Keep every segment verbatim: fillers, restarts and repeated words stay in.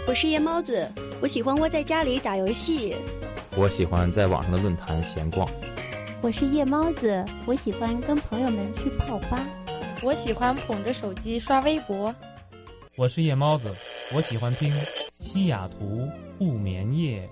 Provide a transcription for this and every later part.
我是夜猫子，我喜欢窝在家里打游戏。 我喜欢在网上的论坛闲逛。 我是夜猫子，我喜欢跟朋友们去泡吧。 我喜欢捧着手机刷微博。 我是夜猫子，我喜欢听西雅图不眠夜。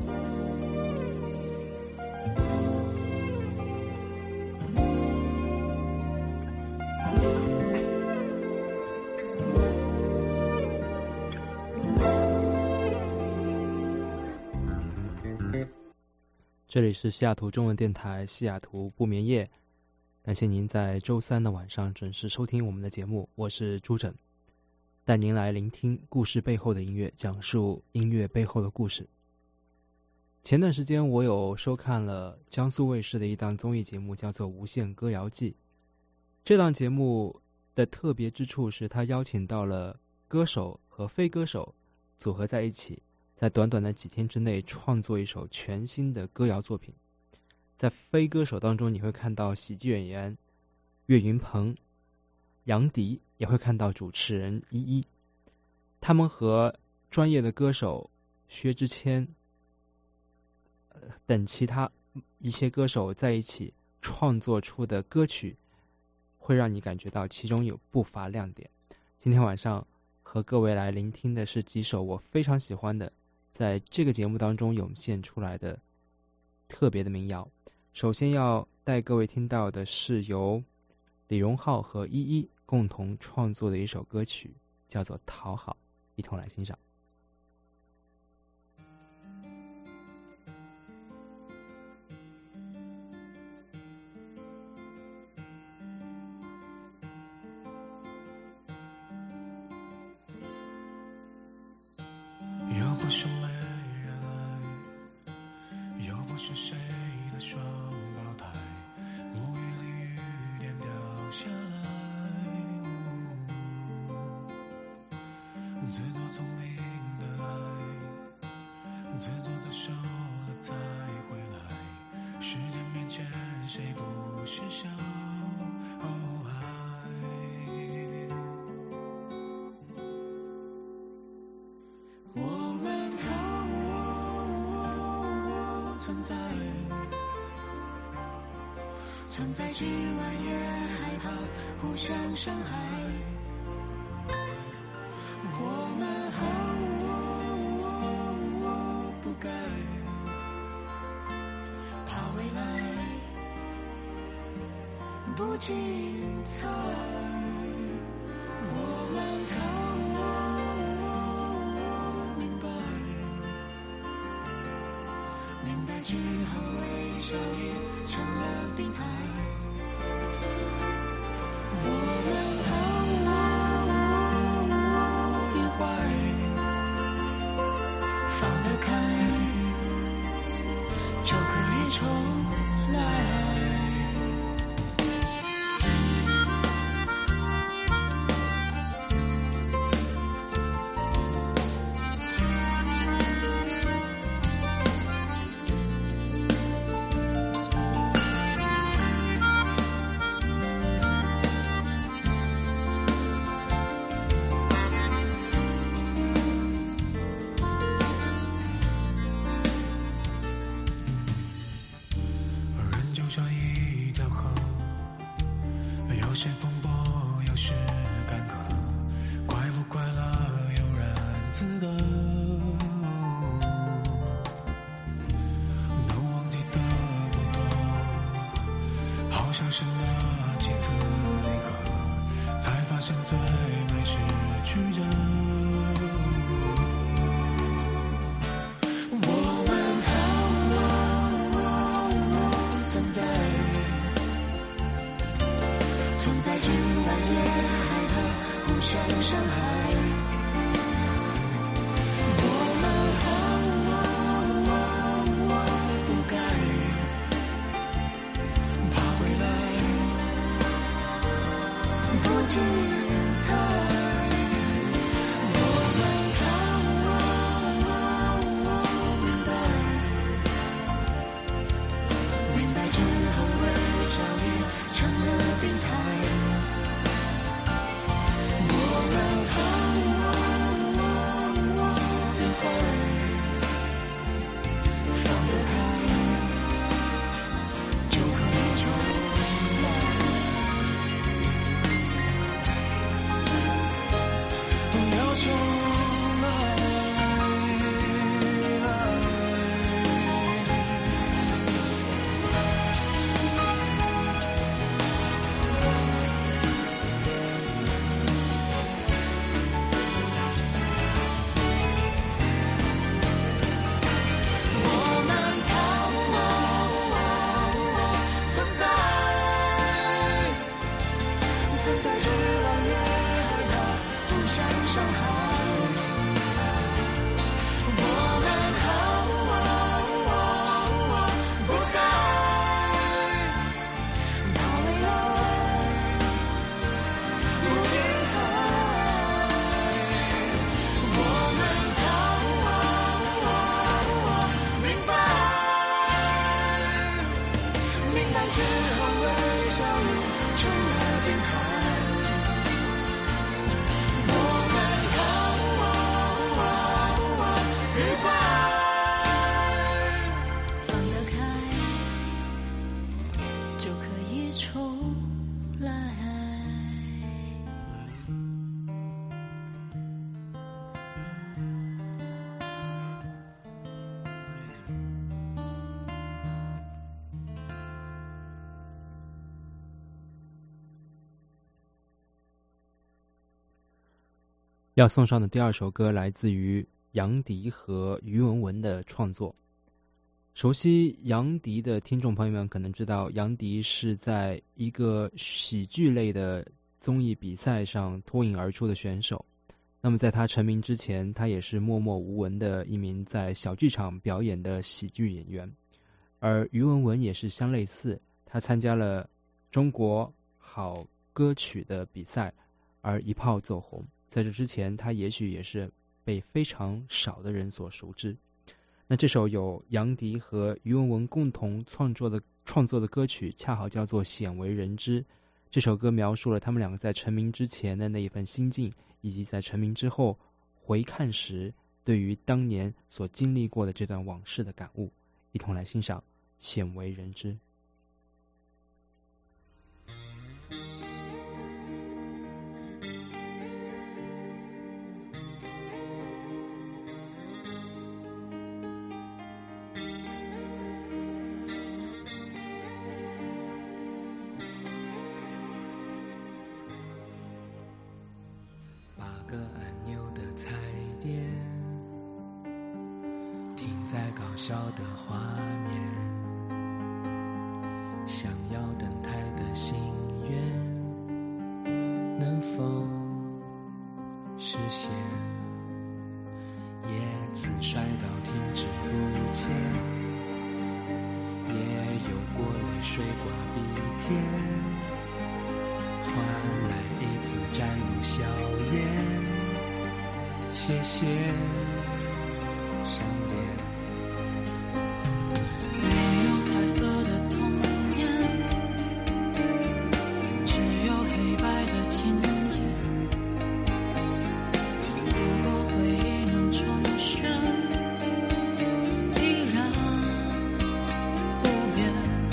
这里是西雅图中文电台西雅图不眠夜，感谢您在周三的晚上准时收听我们的节目，我是朱枕，带您来聆听故事背后的音乐，讲述音乐背后的故事。前段时间我有收看了江苏卫视的一档综艺节目，叫做《无限歌谣季》。这档节目的特别之处是他邀请到了歌手和非歌手组合在一起，在短短的几天之内创作一首全新的歌谣作品。在非歌手当中，你会看到喜剧演员岳云鹏、杨迪，也会看到主持人依依。他们和专业的歌手薛之谦、呃、等其他一些歌手在一起创作出的歌曲，会让你感觉到其中有不乏亮点。今天晚上和各位来聆听的是几首我非常喜欢的在这个节目当中涌现出来的特别的民谣。首先要带各位听到的是由李荣浩和依依共同创作的一首歌曲，叫做《讨好》，一同来欣赏。 又不是没人爱，又不是谁的双胞胎，无语里雨点掉下来，哦、自作聪明的爱，自作自受了才回来，时间面前谁不是小孩，我们讨存在，存在之外也害怕互相伤害，我们好不该怕未来不精彩，我们讨明白之后微笑也成了病态，我们好与坏放得开，就可以重来。成了病态，我们好要送上的第二首歌来自于杨迪和于文文的创作。熟悉杨迪的听众朋友们可能知道，杨迪是在一个喜剧类的综艺比赛上脱颖而出的选手。那么在他成名之前，他也是默默无闻的一名在小剧场表演的喜剧演员。而于文文也是相类似，他参加了中国好歌曲的比赛而一炮走红。在这之前，他也许也是被非常少的人所熟知。那这首有杨迪和于文文共同创作的创作的歌曲，恰好叫做《鲜为人知》。这首歌描述了他们两个在成名之前的那一份心境，以及在成名之后回看时对于当年所经历过的这段往事的感悟。一同来欣赏《鲜为人知》。 个按钮的彩电，停在搞笑的画面，想要登台的心愿能否实现？也曾摔倒停止不前，也有过泪水挂鼻尖，换来一次展露笑颜。谢谢上脸， 没有彩色的童年，只有黑白的情节。如果回忆能重选，依然不变，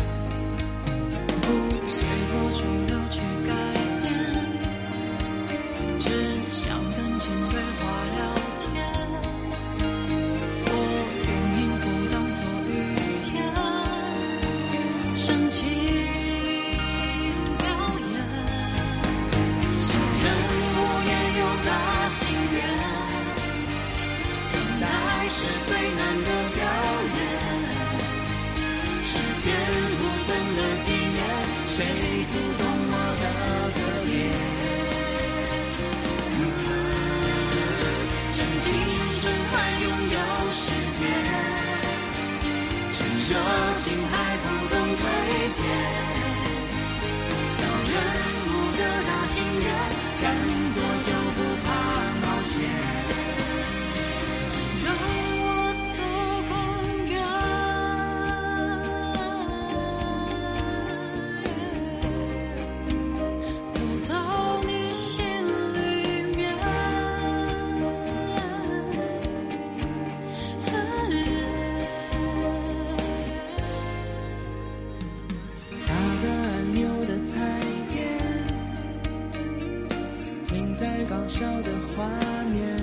不随波逐流去改变，只想跟前对话聊天。我用音符当作语言，深情表演。小人物也有大心愿，等待是最难的表演。时间不分了几年，谁读懂我的特别？趁青春还拥有时间，趁热情还不懂推荐。小人物的大心愿，敢做就不怕冒险，让我走更远，走到你心里面。 打个按钮的彩电，停在搞笑的画面，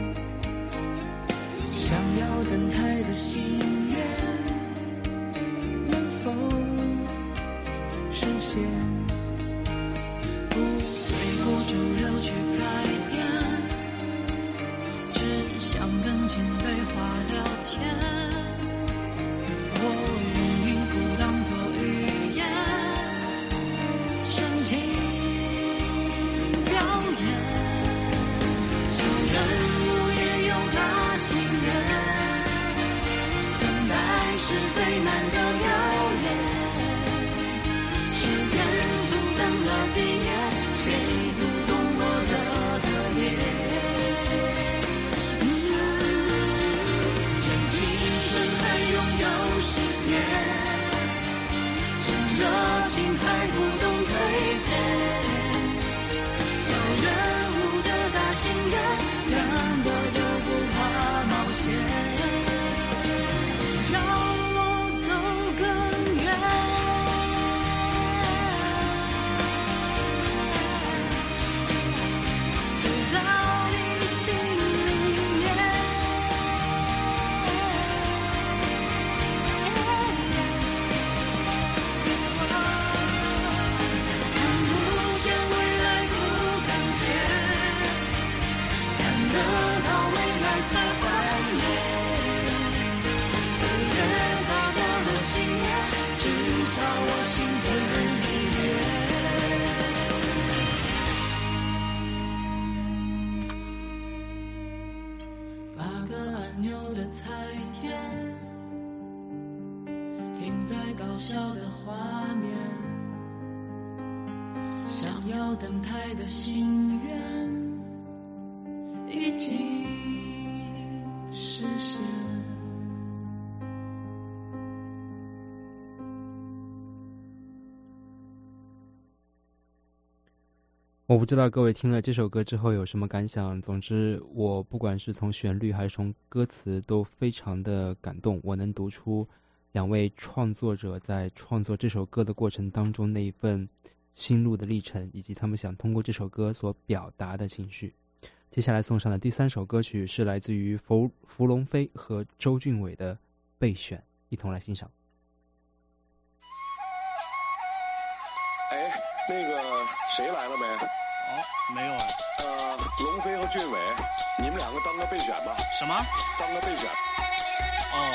想要登台的心愿能否实现？ 不随波逐流去改变，只想跟前对话聊天。我用音符当作语言，深情表演。小人物也有大心愿，等待是最难的表演。时间不等了几年，谁读懂我的特别？嗯，趁青春的彩电，停在搞笑的画面，想要登台的心愿已经实现。 我不知道各位听了这首歌之后有什么感想，总之我不管是从旋律还是从歌词都非常的感动，我能读出两位创作者在创作这首歌的过程当中那一份心路的历程，以及他们想通过这首歌所表达的情绪。接下来送上的第三首歌曲是来自于弗弗龙飞和周俊伟的备选，一同来欣赏。 哎，那个谁来了没？ 哦，没有啊。 呃，龙飞和俊伟，你们两个当个备选吧。 什么？ 当个备选。 哦。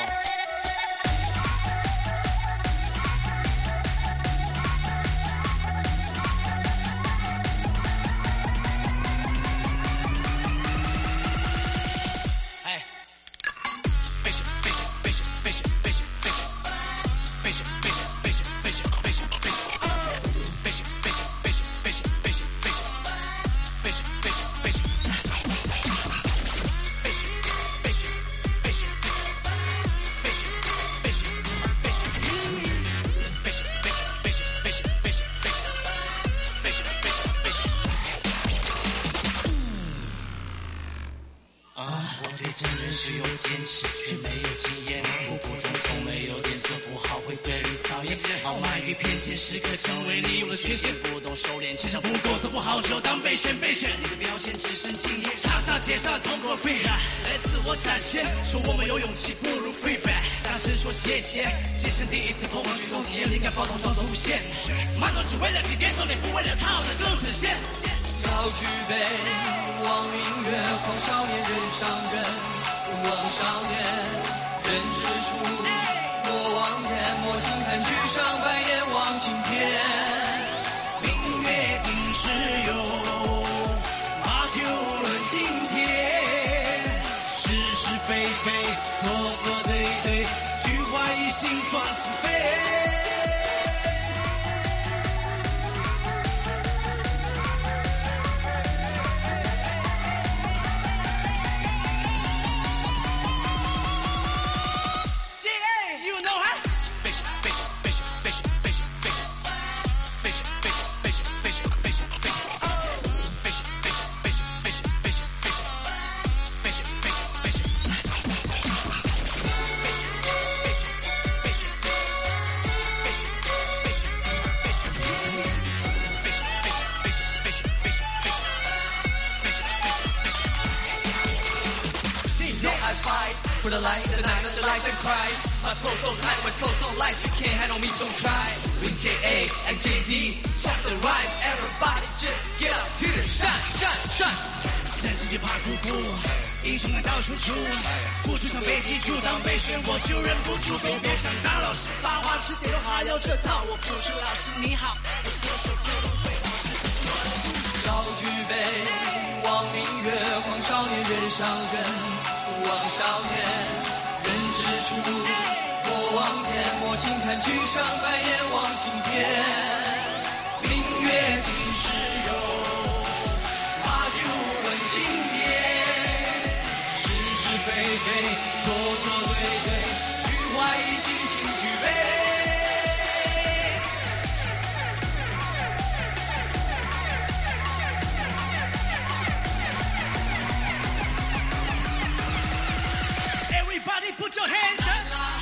时刻成为你我的缺陷，不懂收敛，情商不够做不好就当备选备选，你的表现只剩敬业，场上写上通过 free 来自我展现，说我们有勇气不如 free fat， 大声说谢谢，今生第一次疯狂举动体验灵感暴动双重无限，慢动只为了起点手脸，不为了套的更实现， 早具备望明月，狂少年人上人，望少年人之初，莫忘言，莫轻看举上白眼望青天，明月今时有，把酒论今天，是是非非，错错对对，菊花一心壮似飞。For the light, the night of the light that cries. My flow so tight, West Coast no lights. You can't handle me, don't try. Wing J A and J D, drop the rhyme. Everybody just get up to the shine, shine, shine. 战士就怕辜负，英雄们到处出，付出常被记住，当被选我就忍不住。都别想当老师，发话吃点还有这套，我不是老师你好，我是歌手就能会老师，这是我的故事。早具备望明月，狂少年人上人。望少年人之初，莫忘天，莫轻看举上白眼望青天，明月今时有，把酒论今天，是是非非，错错对对，菊花一心请举杯。Put your hands up.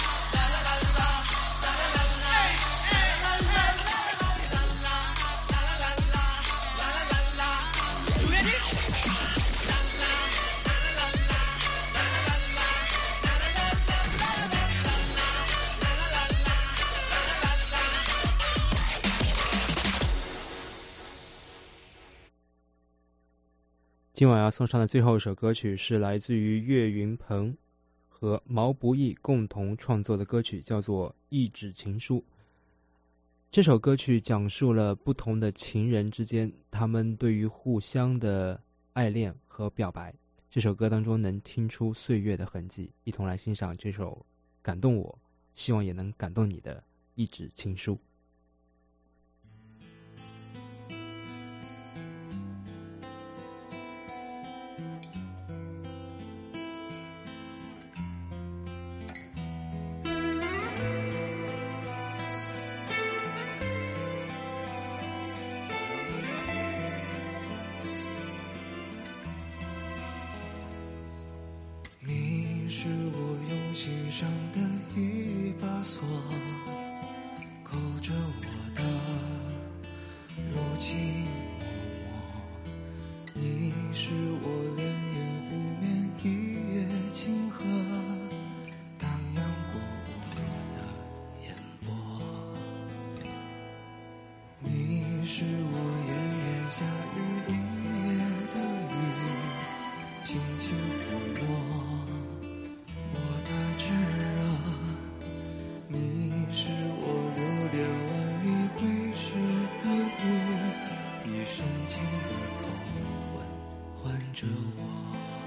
You ready? 今晚要送上的最后一首歌曲是来自于岳云鹏和毛不易共同创作的歌曲，叫做《一纸情书》。这首歌曲讲述了不同的情人之间他们对于互相的爱恋和表白。 这首歌当中能听出岁月的痕迹。一同来欣赏这首感动我，希望也能感动你的一纸情书。 你是我用心上的一把锁，扣着我的柔情脉脉。你是我潋滟湖面一叶清河，荡漾过我的眼波。你是我炎炎夏日一夜的雨，轻轻拂落我的炙热。你是我流连万里归时的路，一瞬间的口吻唤着我。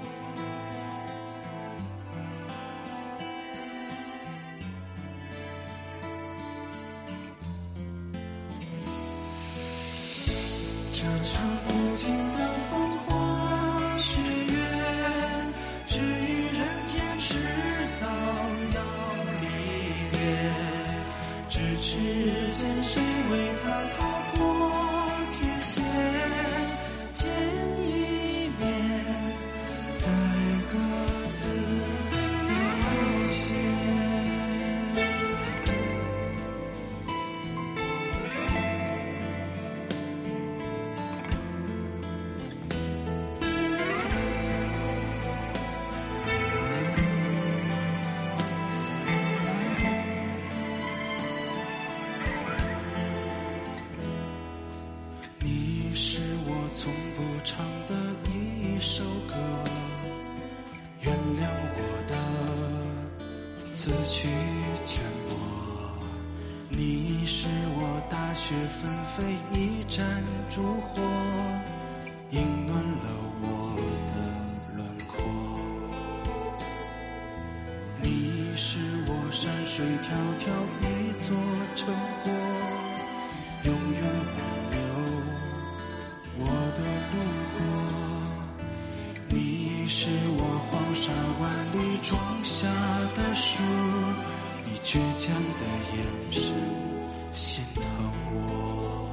这场无尽的风花雪月，只因人间迟早要离别。咫尺间谁为他踏破铁鞋，见一面再各自凋谢。你是我从不唱的一首歌，原谅我的词曲浅薄。你是我大雪纷飞一盏烛火，映暖了我的轮廓。你是我山水迢迢一座城郭，永远保留我的路过。你是我黄沙万里种下的树，你倔强的眼神心疼我。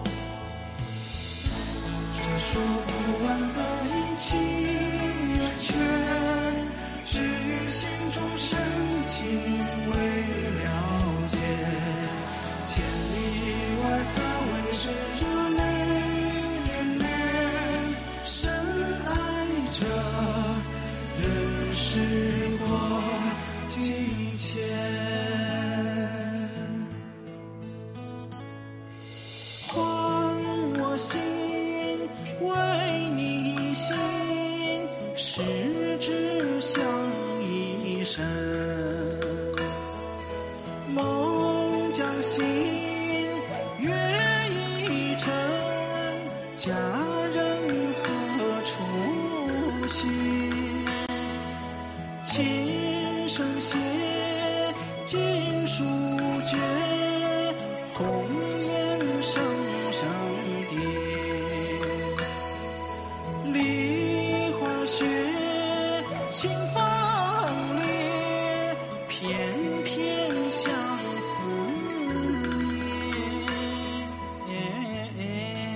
这说不完的阴晴圆缺，只因心中深情未了解。千里以外他为谁热泪涟涟，深爱着人世过境迁。还我心为你心，十指相依深。梦将醒，月已沉，佳人何处寻？琴声歇，尽书绝，红颜声声叠。梨花雪，清风烈，偏偏相思念。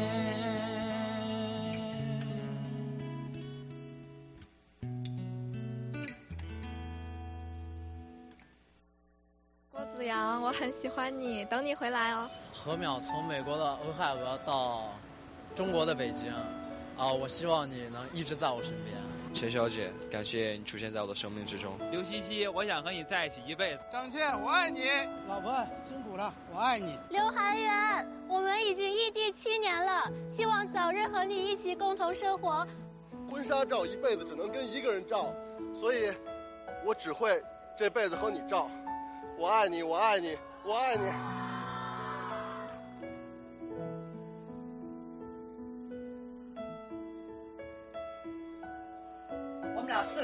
郭子阳，我很喜欢你，等你回来哦。 禾淼从美国的俄亥俄到中国的北京，啊，我希望你能一直在我身边。 陈小姐，感谢你出现在我的生命之中。 刘西西，我想和你在一起一辈子。 张倩，我爱你。老婆，辛苦了，我爱你。 刘涵源，我们已经异地七年了，希望早日和你一起共同生活。 婚纱照一辈子只能跟一个人照，所以我只会这辈子和你照。我爱你，我爱你，我爱你。 我们俩是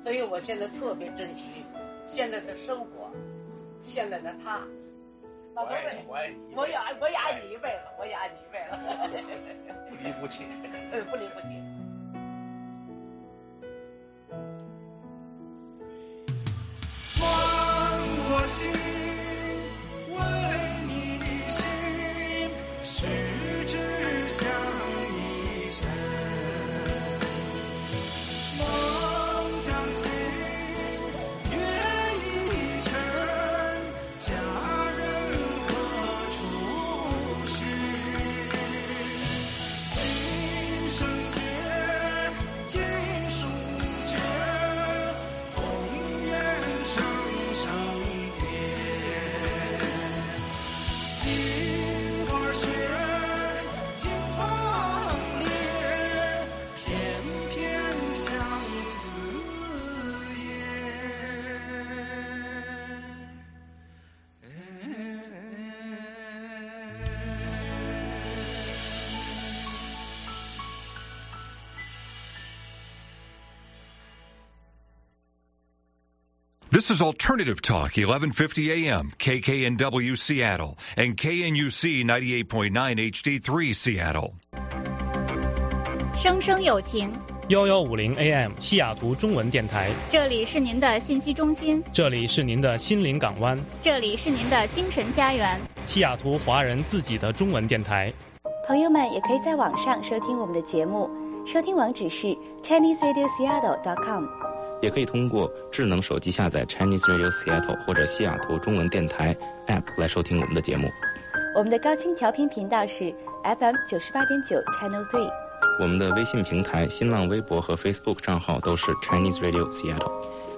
所以我现在特别珍惜现在的生活，现在的他。老头子，我爱你，我也爱，我也爱你一辈子，我也爱你一辈子，不离不弃，对，不离不弃。 换我心，为你的心，十指相依伸。梦将近，月已沉，佳人何处寻？今生血，今书诀，红颜生生别。银花雪，金黄烈，偏偏相思夜。 This is Alternative Talk, eleven fifty A M, K K N W Seattle, and K N U C ninety-eight point nine H D three Seattle. 生生有情， 幺幺五零 A M 西雅图中文电台， 这里是您的信息中心， 这里是您的心灵港湾， 这里是您的精神家园， 西雅图华人自己的中文电台。 朋友们也可以在网上收听我们的节目，收听网址是 Chinese Radio Seattle dot com。 也可以通过智能手机下载 Chinese Radio Seattle 或者西雅图中文电台 App 来收听我们的节目。 我们的高清调频频道是 F M 九十八点九 Channel three。 我们的微信平台、新浪微博和 Facebook 账号都是 Chinese Radio Seattle。